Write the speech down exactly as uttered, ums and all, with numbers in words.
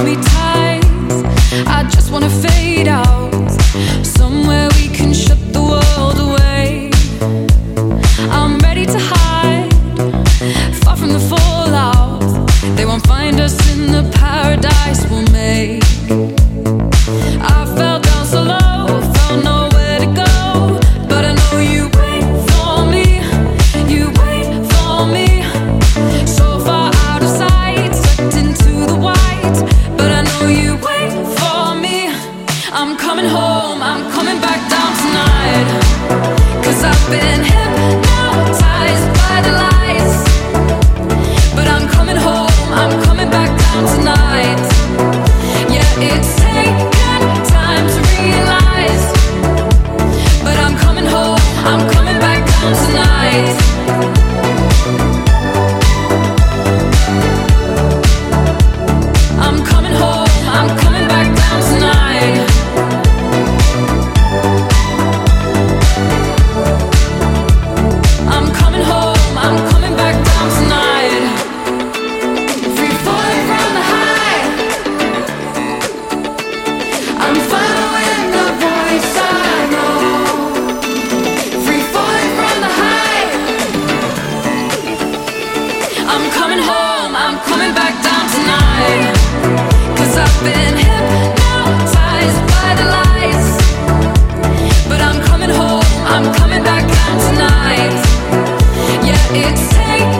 me tight. I just wanna fade out, somewhere we can shut the world away. I'm ready to hide, far from the fallout. They won't find us in the paradise we'll make. I fell down so low, found nowhere to go, but I know you wait for me, you wait for me. So far out of sight, sucked into the white, but I know you wait for me. I'm coming home, I'm coming back down tonight, 'cause I've been hypnotized by the lights. But I'm coming home, I'm coming back down tonight. Yeah, it's taken time to realize, but I'm coming home, I'm coming back down tonight. I'm coming home, I'm coming back down tonight. I'm coming home, I'm coming back down tonight. Free falling from the high, I'm following the voice I know. Free falling from the high, I'm coming home, I'm coming back down tonight, 'cause I've been hypnotized by the lights. But I'm coming home, I'm coming back down tonight. Yeah, it's taken